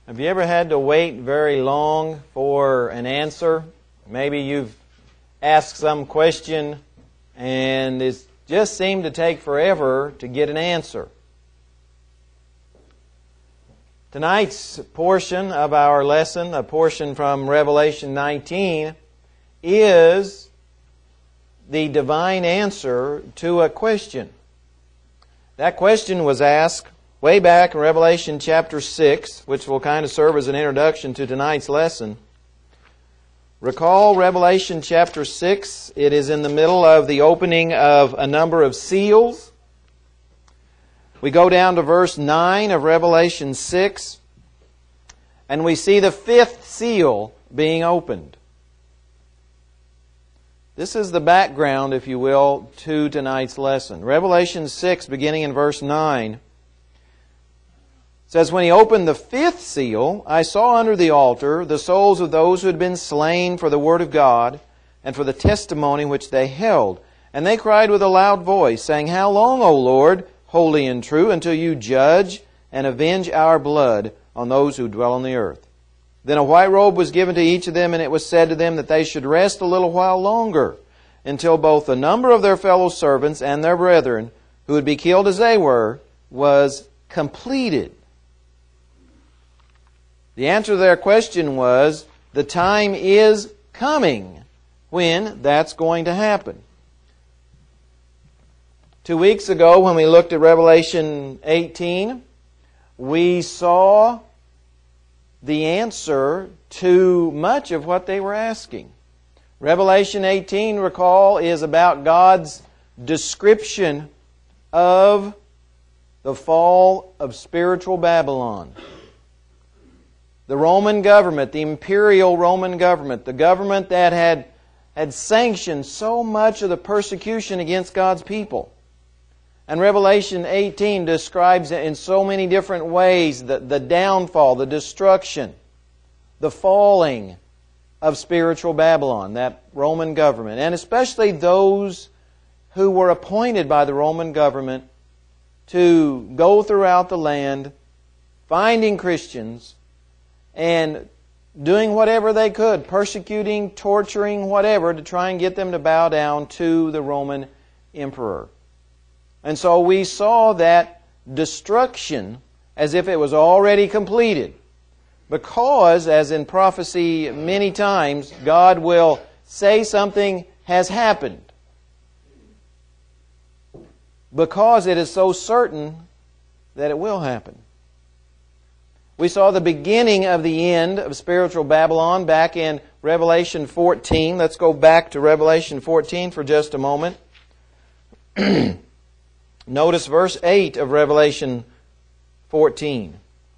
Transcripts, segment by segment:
Have you ever had to wait very long for an answer? Maybe you've asked some question and it just seemed to take forever to get an answer. Tonight's portion of our lesson, a portion from Revelation 19, is the divine answer to a question. That question was asked way back in Revelation chapter 6, which will kind of serve as an introduction to tonight's lesson. Recall Revelation chapter 6. It is in the middle of the opening of a number of seals. We go down to verse 9 of Revelation 6, and we see the fifth seal being opened. This is the background, if you will, to tonight's lesson. Revelation 6, beginning in verse 9, says, "When he opened the fifth seal, I saw under the altar the souls of those who had been slain for the word of God and for the testimony which they held. And they cried with a loud voice, saying, How long, O Lord, holy and true, until you judge and avenge our blood on those who dwell on the earth? Then a white robe was given to each of them, and it was said to them that they should rest a little while longer, until both the number of their fellow servants and their brethren, who would be killed as they were, was completed." The answer to their question was, the time is coming when that's going to happen. 2 weeks ago, when we looked at Revelation 18, we saw the answer to much of what they were asking. Revelation 18, recall, is about God's description of the fall of spiritual Babylon. The Roman government, the imperial Roman government, the government that had sanctioned so much of the persecution against God's people. And Revelation 18 describes in so many different ways the downfall, the destruction, the falling of spiritual Babylon, that Roman government. And especially those who were appointed by the Roman government to go throughout the land, finding Christians, and doing whatever they could, persecuting, torturing, whatever, to try and get them to bow down to the Roman emperor. And so we saw that destruction as if it was already completed. Because, as in prophecy many times, God will say something has happened. Because it is so certain that it will happen. We saw the beginning of the end of spiritual Babylon back in Revelation 14. Let's go back to Revelation 14 for just a moment. Notice verse 8 of Revelation 14.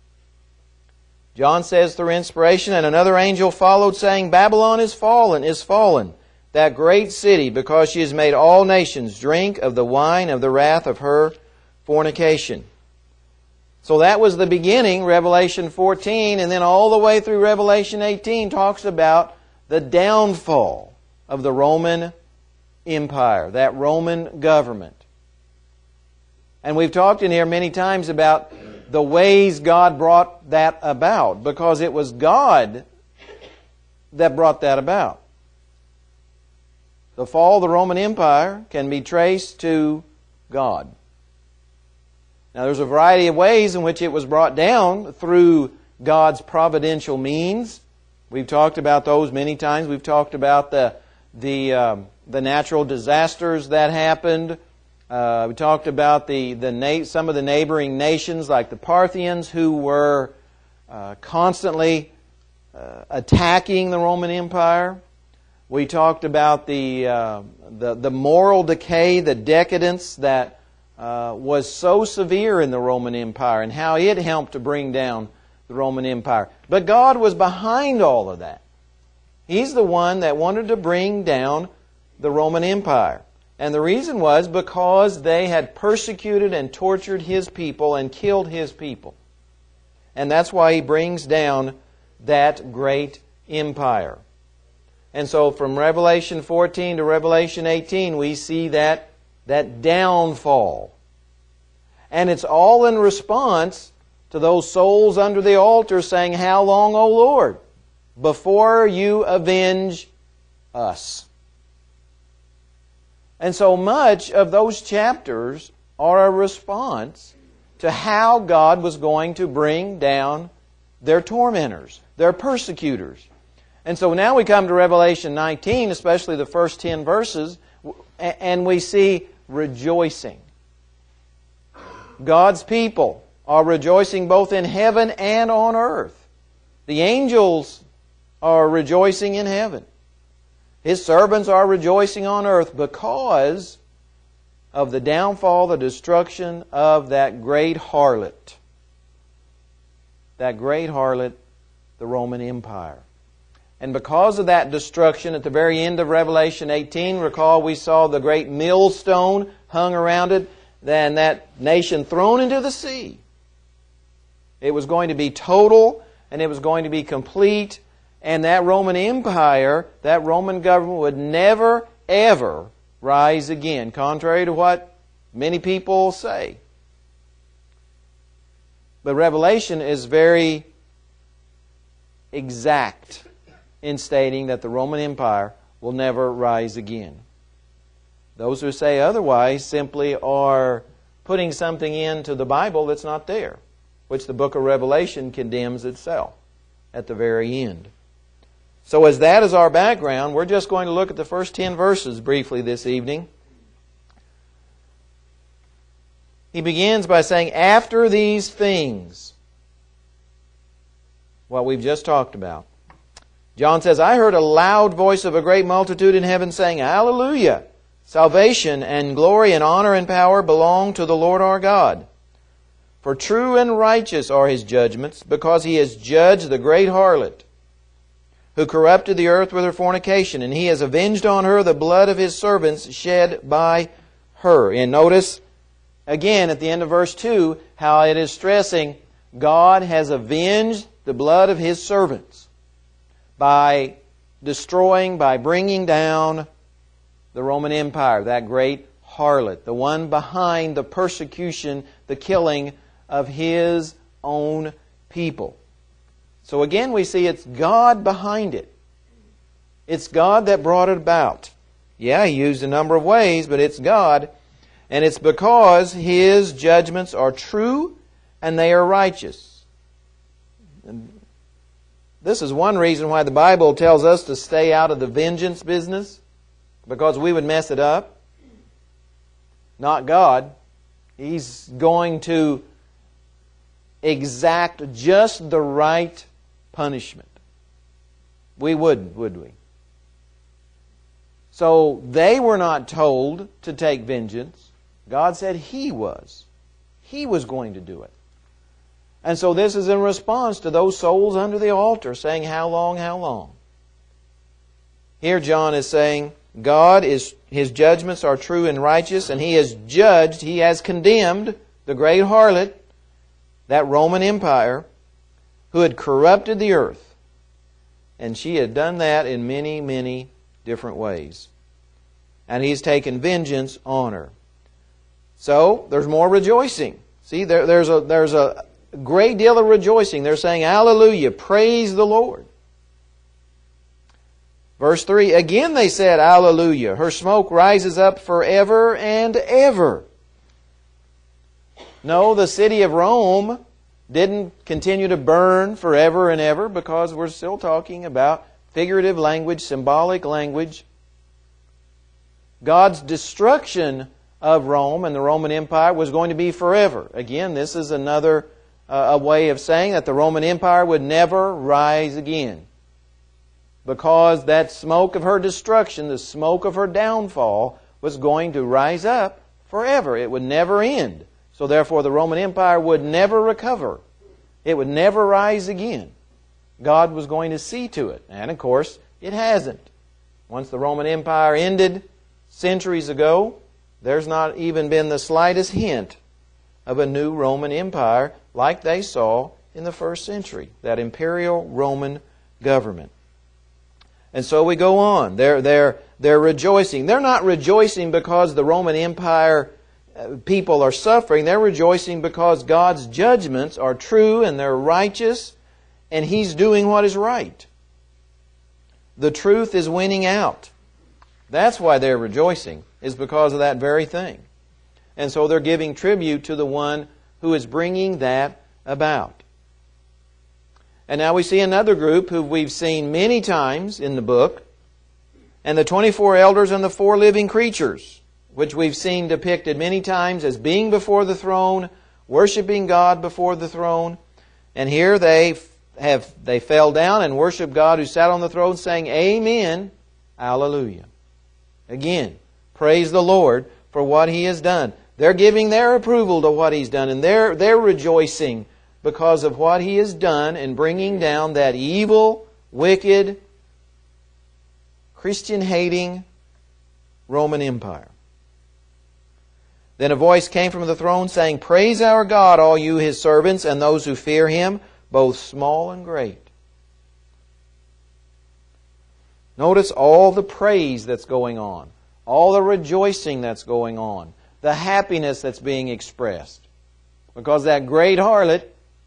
John says through inspiration, "And another angel followed, saying, Babylon is fallen, that great city, because she has made all nations drink of the wine of the wrath of her fornication." So that was the beginning, Revelation 14, and then all the way through Revelation 18 talks about the downfall of the Roman Empire, that Roman government. And we've talked in here many times about the ways God brought that about, because it was God that brought that about. The fall of the Roman Empire can be traced to God. Now there's a variety of ways in which it was brought down through God's providential means. We've talked about those many times. We've talked about the natural disasters that happened. We talked about some of the neighboring nations, like the Parthians, who were constantly attacking the Roman Empire. We talked about the moral decay, the decadence that was so severe in the Roman Empire, and how it helped to bring down the Roman Empire. But God was behind all of that. He's the one that wanted to bring down the Roman Empire. And the reason was because they had persecuted and tortured His people and killed His people. And that's why He brings down that great empire. And so from Revelation 14 to Revelation 18, we see that downfall. And it's all in response to those souls under the altar saying, "How long, O Lord, before you avenge us?" And so much of those chapters are a response to how God was going to bring down their tormentors, their persecutors. And so now we come to Revelation 19, especially the first 10 verses, and we see rejoicing. God's people are rejoicing both in heaven and on earth. The angels are rejoicing in heaven. His servants are rejoicing on earth because of the downfall, the destruction of that great harlot. That great harlot, the Roman Empire. And because of that destruction, at the very end of Revelation 18, recall we saw the great millstone hung around it, and that nation thrown into the sea. It was going to be total, and it was going to be complete, and that Roman Empire, that Roman government would never, ever rise again, contrary to what many people say. But Revelation is very exact in stating that the Roman Empire will never rise again. Those who say otherwise simply are putting something into the Bible that's not there, which the book of Revelation condemns itself at the very end. So as that is our background, we're just going to look at the first 10 verses briefly this evening. He begins by saying, "After these things," what we've just talked about. John says, "I heard a loud voice of a great multitude in heaven saying, Hallelujah! Salvation and glory and honor and power belong to the Lord our God. For true and righteous are His judgments, because He has judged the great harlot, who corrupted the earth with her fornication, and He has avenged on her the blood of His servants shed by her." And notice, again, at the end of verse 2, how it is stressing God has avenged the blood of His servants by destroying, by bringing down the Roman Empire, that great harlot, the one behind the persecution, the killing of His own people. So again, we see it's God behind it. It's God that brought it about. Yeah, He used a number of ways, but it's God. And it's because His judgments are true and they are righteous. And this is one reason why the Bible tells us to stay out of the vengeance business, because we would mess it up. Not God. He's going to exact just the right punishment. We wouldn't, would we? So they were not told to take vengeance. God said He was. He was going to do it. And so this is in response to those souls under the altar saying, "How long, how long?" Here John is saying, His judgments are true and righteous, and He has judged, He has condemned the great harlot, that Roman Empire, who had corrupted the earth. And she had done that in many, many different ways. And He's taken vengeance on her. So, there's more rejoicing. See, there's a great deal of rejoicing. They're saying, "Hallelujah, praise the Lord." Verse 3, "Again they said, Hallelujah, her smoke rises up forever and ever." No, the city of Rome didn't continue to burn forever and ever, because we're still talking about figurative language, symbolic language. God's destruction of Rome and the Roman Empire was going to be forever. Again, this is another a way of saying that the Roman Empire would never rise again, because that smoke of her destruction, the smoke of her downfall, was going to rise up forever. It would never end. So therefore the Roman Empire would never recover. It would never rise again. God was going to see to it. And of course, it hasn't. Once the Roman Empire ended centuries ago, there's not even been the slightest hint of a new Roman Empire like they saw in the first century, that imperial Roman government. And so we go on. They're rejoicing. They're not rejoicing because the Roman Empire people are suffering, they're rejoicing because God's judgments are true and they're righteous, and He's doing what is right. The truth is winning out. That's why they're rejoicing, is because of that very thing. And so they're giving tribute to the one who is bringing that about. And now we see another group who we've seen many times in the book, and the 24 elders and the 4 living creatures, which we've seen depicted many times as being before the throne, worshiping God before the throne. And here they fell down and worshiped God who sat on the throne, saying, Amen, Alleluia. Again, praise the Lord for what He has done. They're giving their approval to what He's done, and they're rejoicing because of what He has done in bringing down that evil, wicked, Christian-hating Roman Empire. Then a voice came from the throne saying, Praise our God, all you His servants, and those who fear Him, both small and great. Notice all the praise that's going on, all the rejoicing that's going on, the happiness that's being expressed, because that great harlot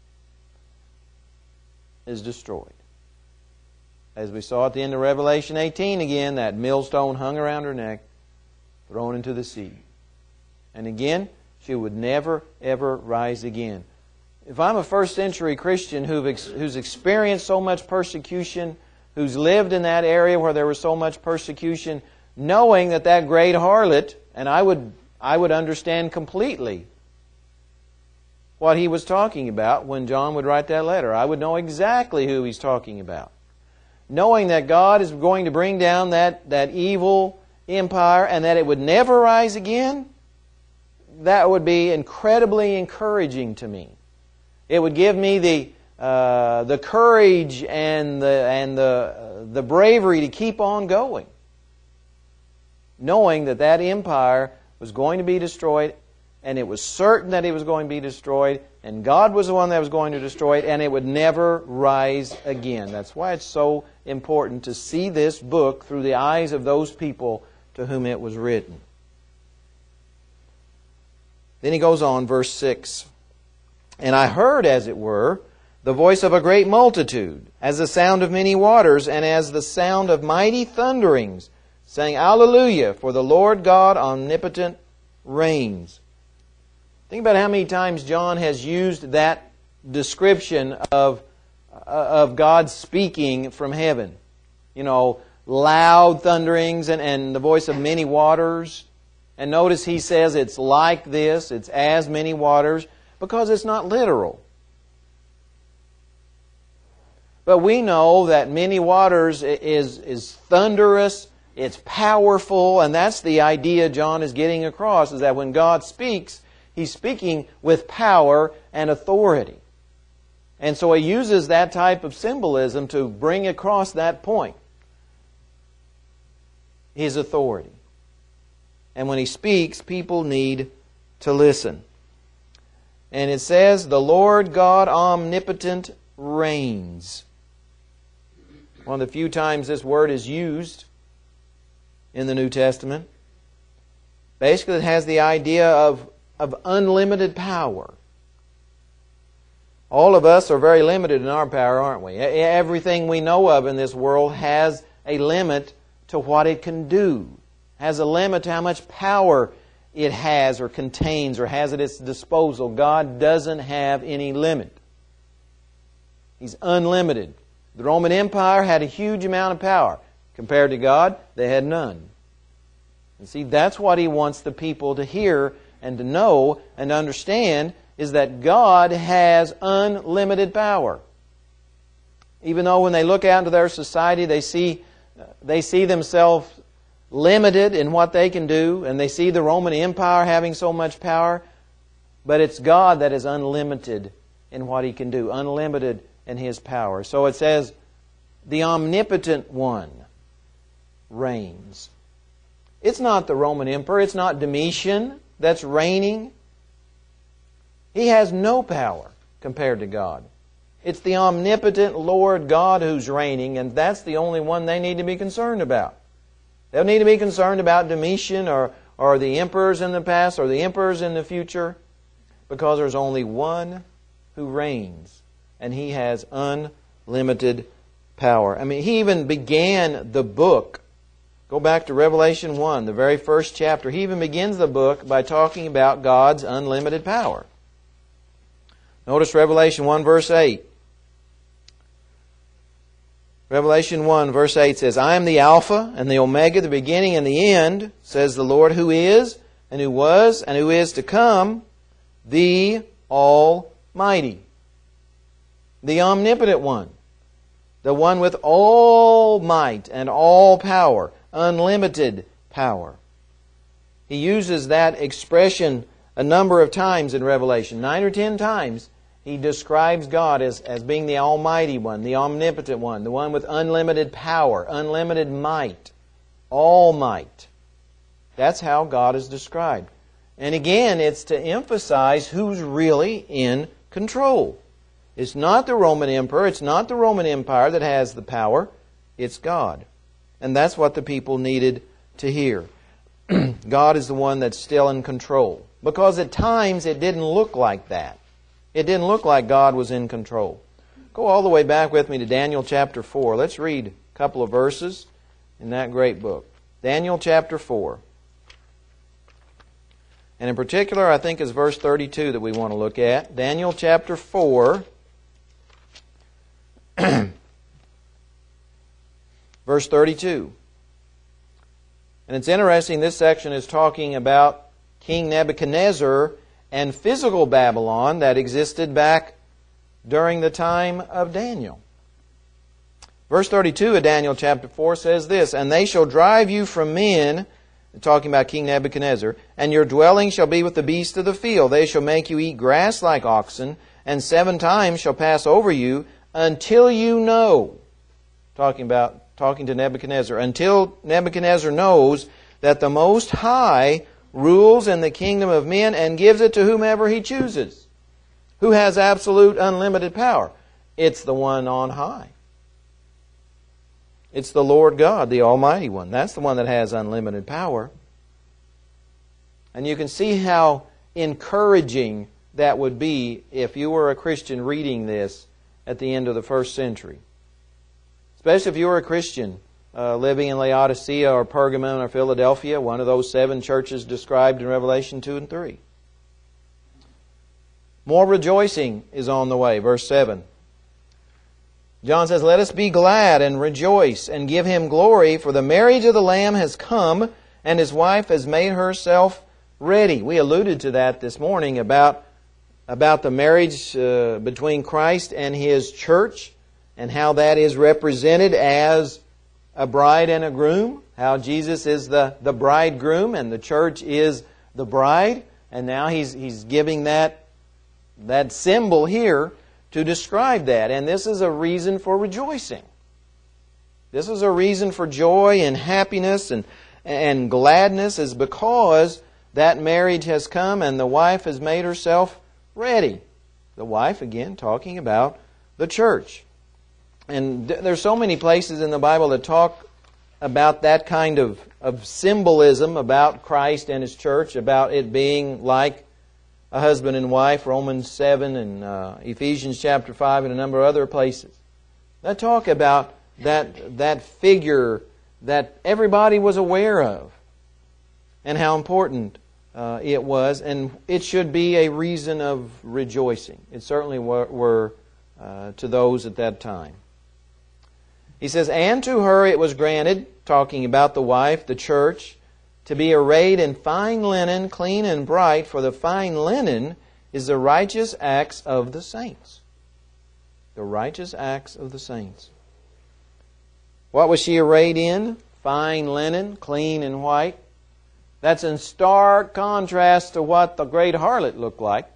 is destroyed. As we saw at the end of Revelation 18 again, that millstone hung around her neck, thrown into the sea. And again, she would never, ever rise again. If I'm a first century Christian who's experienced so much persecution, who's lived in that area where there was so much persecution, knowing that great harlot, and I would understand completely what he was talking about when John would write that letter. I would know exactly who he's talking about. Knowing that God is going to bring down that evil empire and that it would never rise again, that would be incredibly encouraging to me. It would give me the courage and the bravery to keep on going, knowing that empire was going to be destroyed, and it was certain that it was going to be destroyed, and God was the one that was going to destroy it, and it would never rise again. That's why it's so important to see this book through the eyes of those people to whom it was written. Then he goes on, verse 6. And I heard, as it were, the voice of a great multitude, as the sound of many waters, and as the sound of mighty thunderings, saying, Alleluia, for the Lord God omnipotent reigns. Think about how many times John has used that description of God speaking from heaven. You know, loud thunderings and the voice of many waters. And notice he says it's like this, it's as many waters, because it's not literal. But we know that many waters is thunderous, it's powerful, and that's the idea John is getting across, is that when God speaks, He's speaking with power and authority. And so He uses that type of symbolism to bring across that point. His authority. And when He speaks, people need to listen. And it says, the Lord God omnipotent reigns. One of the few times this word is used in the New Testament. Basically, it has the idea of unlimited power. All of us are very limited in our power, aren't we? Everything we know of in this world has a limit to what it can do. Has a limit to how much power it has or contains or has at its disposal. God doesn't have any limit. He's unlimited. The Roman Empire had a huge amount of power. Compared to God, they had none. And see, that's what He wants the people to hear and to know and to understand, is that God has unlimited power. Even though when they look out into their society, they see themselves limited in what they can do, and they see the Roman Empire having so much power, but it's God that is unlimited in what He can do, unlimited in His power. So it says, the omnipotent one reigns. It's not the Roman Emperor, it's not Domitian that's reigning. He has no power compared to God. It's the omnipotent Lord God who's reigning, and that's the only one they need to be concerned about. They don't need to be concerned about Domitian or or the emperors in the past, or the emperors in the future, because there's only one who reigns, and He has unlimited power. I mean, He even began the book. Go back to Revelation 1, the very first chapter. He even begins the book by talking about God's unlimited power. Notice Revelation 1, verse 8. Revelation 1, verse 8 says, I am the Alpha and the Omega, the beginning and the end, says the Lord, who is, and who was, and who is to come, the Almighty, the Omnipotent One, the one with all might and all power, unlimited power. He uses that expression a number of times in Revelation. 9 or 10 times He describes God as being the Almighty One, the Omnipotent One, the one with unlimited power, unlimited might, all might. That's how God is described. And again, it's to emphasize who's really in control. It's not the Roman Emperor, it's not the Roman Empire that has the power, it's God. And that's what the people needed to hear. God is the one that's still in control. Because at times it didn't look like that. It didn't look like God was in control. Go all the way back with me to Daniel chapter 4. Let's read a couple of verses in that great book. Daniel chapter 4. And in particular, I think it's verse 32 that we want to look at. Daniel chapter 4. Verse 32. And it's interesting, this section is talking about King Nebuchadnezzar and physical Babylon that existed back during the time of Daniel. Verse 32 of Daniel chapter 4 says this, And they shall drive you from men, talking about King Nebuchadnezzar, and your dwelling shall be with the beasts of the field. They shall make you eat grass like oxen, and 7 times shall pass over you, until you know, talking to Nebuchadnezzar, until Nebuchadnezzar knows that the Most High rules in the kingdom of men and gives it to whomever He chooses. Who has absolute unlimited power? It's the one on high. It's the Lord God, the Almighty One. That's the one that has unlimited power. And you can see how encouraging that would be if you were a Christian reading this at the end of the first century. Especially if you were a Christian living in Laodicea or Pergamon or Philadelphia, one of those 7 churches described in Revelation 2 and 3. More rejoicing is on the way. Verse 7. John says, Let us be glad and rejoice and give Him glory, for the marriage of the Lamb has come, and His wife has made herself ready. We alluded to that this morning about the marriage between Christ and His church, and how that is represented as a bride and a groom, how Jesus is the bridegroom and the church is the bride. And now He's giving that symbol here to describe that. And this is a reason for rejoicing. This is a reason for joy and happiness and gladness, is because that marriage has come and the wife has made herself ready. The wife, again, talking about the church. And there's so many places in the Bible that talk about that kind of symbolism about Christ and His church, about it being like a husband and wife, Romans 7 and Ephesians chapter 5 and a number of other places. That talk about that figure that everybody was aware of and how important it was, and it should be a reason of rejoicing. It certainly were to those at that time. He says, And to her it was granted, talking about the wife, the church, to be arrayed in fine linen, clean and bright, for the fine linen is the righteous acts of the saints. The righteous acts of the saints. What was she arrayed in? Fine linen, clean and white. That's in stark contrast to what the great harlot looked like.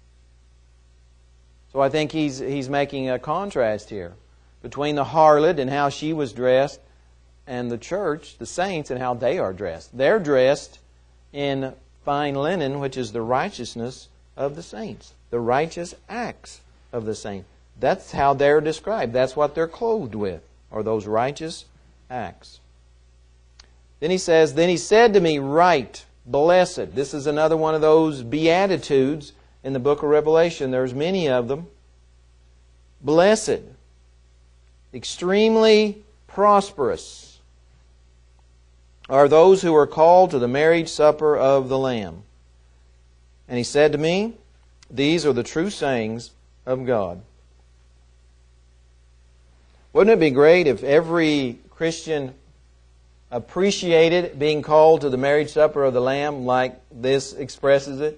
So I think he's making a contrast here between the harlot and how she was dressed, and the church, the saints, and how they are dressed. They're dressed in fine linen, which is the righteousness of the saints, the righteous acts of the saints. That's how they're described. That's what they're clothed with, are those righteous acts. Then he says, Then He said to me, Write, blessed. This is another one of those beatitudes in the book of Revelation. There's many of them. Blessed, extremely prosperous are those who are called to the marriage supper of the Lamb. And he said to me, these are the true sayings of God. Wouldn't it be great if every Christian appreciated being called to the marriage supper of the Lamb like this expresses it?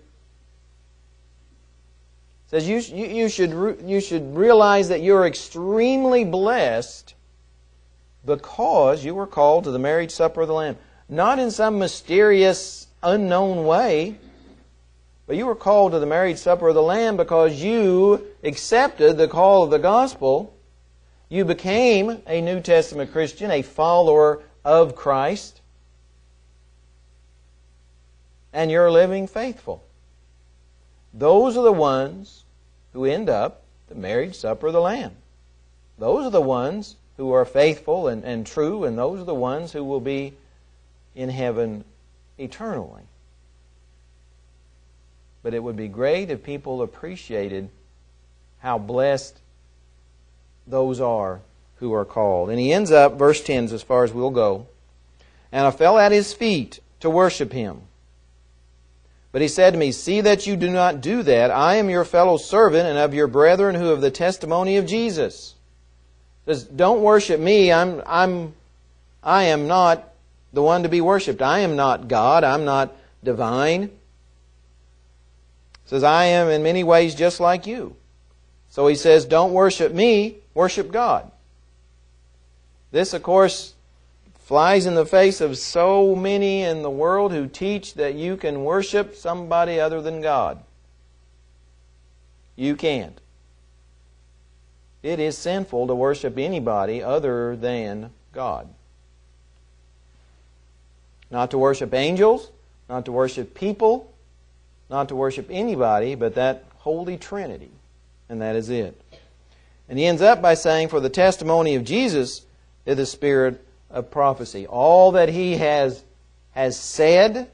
It says you should realize that you're extremely blessed because you were called to the marriage supper of the Lamb. Not in some mysterious, unknown way, but you were called to the marriage supper of the Lamb because you accepted the call of the gospel. You became a New Testament Christian, a follower of Christ, and you're living faithful. Those are the ones who end up the marriage supper of the Lamb. Those are the ones who are faithful and true, and those are the ones who will be in heaven eternally. But it would be great if people appreciated how blessed those are who are called. And he ends up, verse 10 as far as we'll go, and I fell at his feet to worship him. But he said to me, see that you do not do that. I am your fellow servant and of your brethren who have the testimony of Jesus. He says, don't worship me. I am not the one to be worshipped. I am not God. I'm not divine. He says, I am in many ways just like you. So he says, don't worship me, worship God. This, of course, flies in the face of so many in the world who teach that you can worship somebody other than God. You can't. It is sinful to worship anybody other than God. Not to worship angels, not to worship people, not to worship anybody but that Holy Trinity. And that is it. And he ends up by saying, for the testimony of Jesus is the spirit of prophecy. All that he has said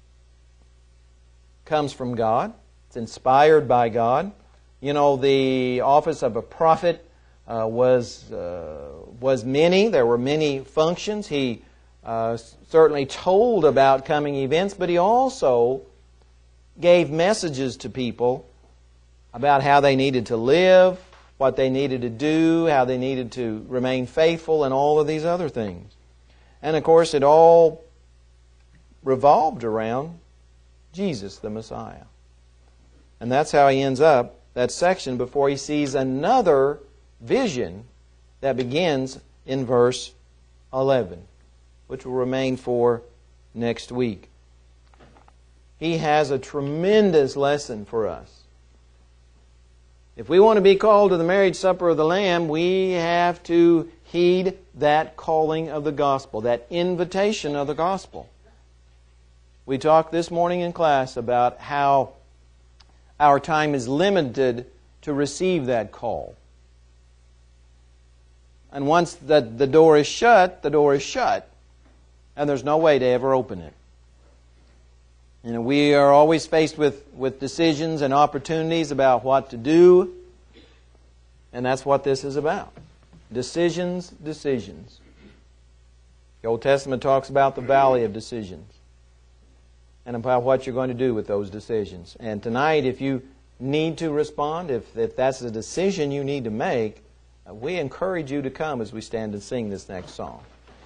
comes from God. It's inspired by God. You know, the office of a prophet was many. There were many functions. He certainly told about coming events, but he also gave messages to people about how they needed to live, what they needed to do, how they needed to remain faithful, and all of these other things. And of course, it all revolved around Jesus, the Messiah. And that's how he ends up that section before he sees another vision that begins in verse 11, which will remain for next week. He has a tremendous lesson for us. If we want to be called to the marriage supper of the Lamb, we have to heed that calling of the gospel, that invitation of the gospel. We talked this morning in class about how our time is limited to receive that call. And once the door is shut, the door is shut. And there's no way to ever open it. You know, we are always faced with decisions and opportunities about what to do. And that's what this is about. Decisions, decisions. The Old Testament talks about the valley of decisions and about what you're going to do with those decisions. And tonight, if you need to respond, if that's a decision you need to make, we encourage you to come as we stand and sing this next song.